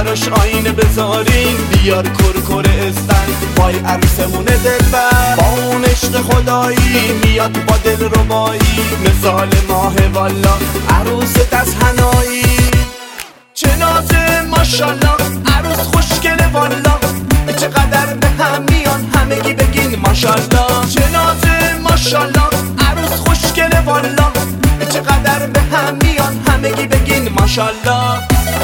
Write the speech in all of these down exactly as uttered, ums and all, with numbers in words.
براش آینه بذارین، بیار کرکر استن وای عروسمونه دلبر، با اون عشق خدایی میاد با دل ربایی، مثال ماه والا عروس دست هنایی. چه نازه ماشالله عروس خوشگله والا، چقدر به هم میان همگی بگین ماشالله. چه نازه ماشالله عروس خوشگله والا، چقدر به هم میان همگی بگین ماشالله.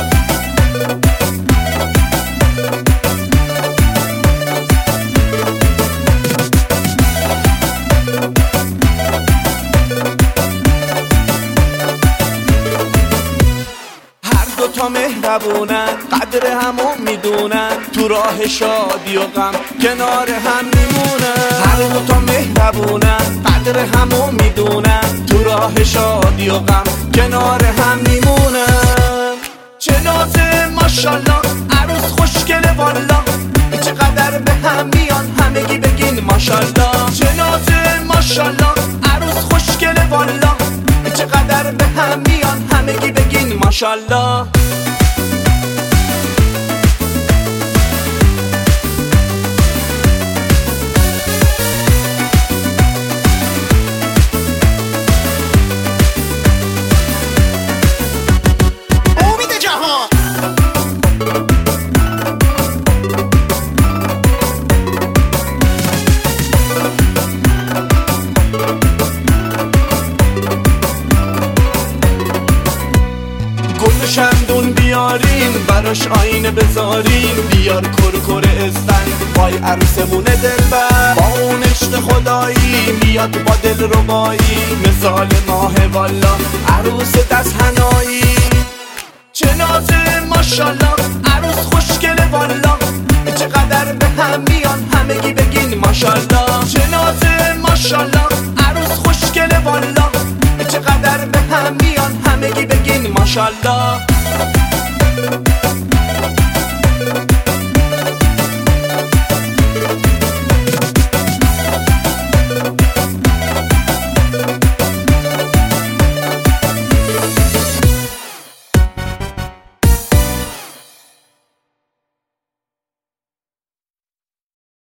دوتا مهربونن قدر همو میدونن، تو راه شادی و غم کنار هم میمونن. هر دوتا مهربونن قدر همو میدونن، تو راه شادی و غم کنار هم میمونن. چه نازه ماشالله عروس خوشگله والا، چقدر به هم میان همگی بگین ماشالله. چه نازه ماشالله عروس خوشگله والا، چقدر به هم میان همگی بگین ماشالله. شمدون بیارین براش آینه بذارین، بیار کرکر استن وای عروسمونه دلبر، با اون عشق خدایی میاد با دل ربایی، مثال ماه والا عروس دست هنایی. چه نازه ماشالله عروس خوشگله والا، چقدر به هم میان همگی بگین ماشالله. چه نازه ماشالله عروس خوشگله والا، چقدر به هم میان همگی بگین ماشالله.